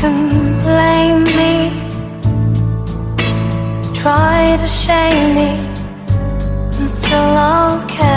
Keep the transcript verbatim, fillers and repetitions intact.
can blame me, try to shame me, and still I'll care.